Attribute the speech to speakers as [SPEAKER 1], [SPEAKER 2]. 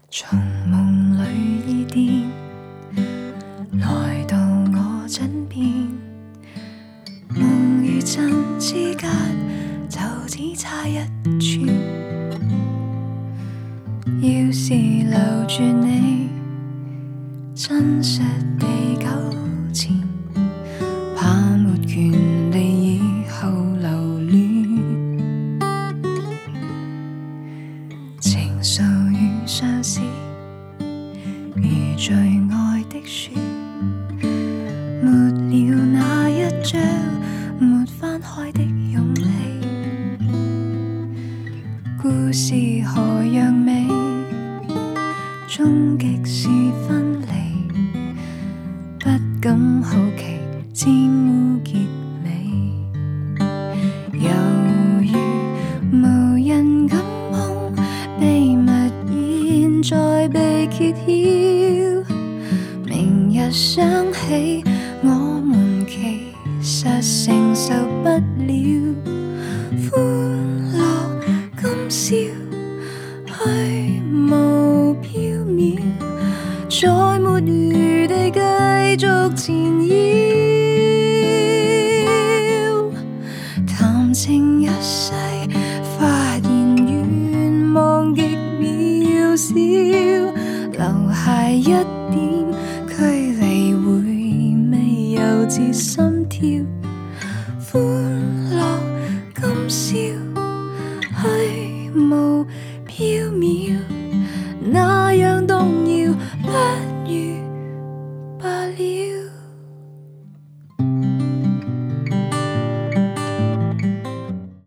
[SPEAKER 1] 从梦里伊甸来到我枕边，梦与真之间就只差一寸。要是留住你，真实地纠缠，怕没权利以后留恋。情愫如相思，如最爱的书，没了那一章没翻开的勇气。故事何样美，终极是分离，不敢好奇，沾污结尾。犹如无人敢碰，秘密现在被揭晓。明日想起，我们其实承受不了。欢乐今宵，虚无缥缈，再没余地继续缠绕。谈情一世，发现愿望极渺小，留下一点距离，回味幼稚心跳。欢乐今宵，虚无缥缈。